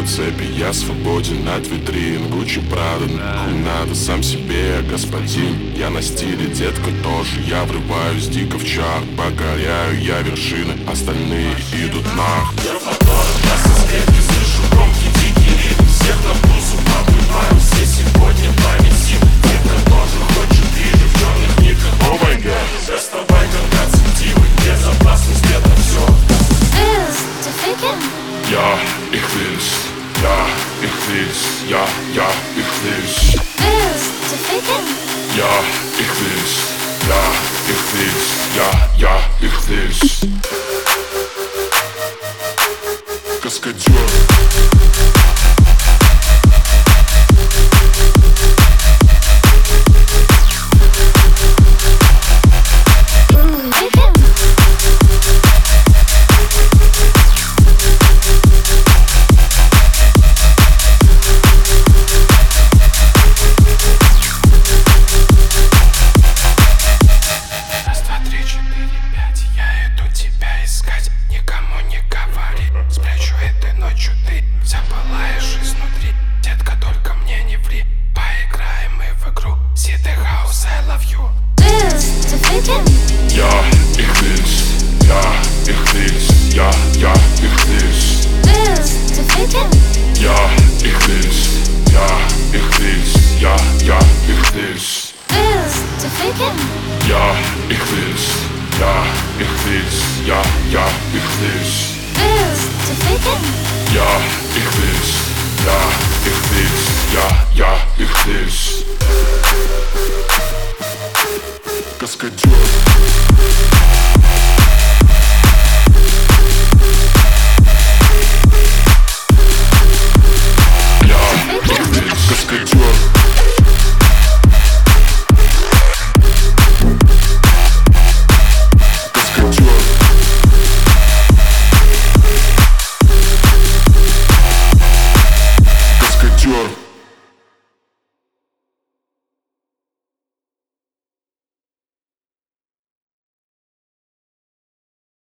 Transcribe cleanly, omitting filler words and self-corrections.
снимаю цепи, я свободен от витрин. Гуччи, Прада, нахуй надо, сам себе я господин. Я на стиле, детка тоже, я врываюсь дико в чарт. Покоряю я вершины, остальные идут нах. Я в моторах, я со скрепки, слышу громкий дикий ритм. Всех на блузу побываем, все сегодня повисим. Детка тоже хочет видеть в черных никах. О май гад. Доставай контрацептивы, безопасность это все. Ja, ich will's, ja, ich will's, ja, ich will's. Ja, ich will's, ja, ich will's, ja, ich will's. Каскадер. Ja, ich will's, ja, ich will's, ja, ich will's. Ja, ich will's, ja, ich will's, ja, ich will's. Ja, ich will's, ja, ich will's, ja, ich will's. Ja, ich will's, ja, ich will's, ja, ich will's. Каскадер.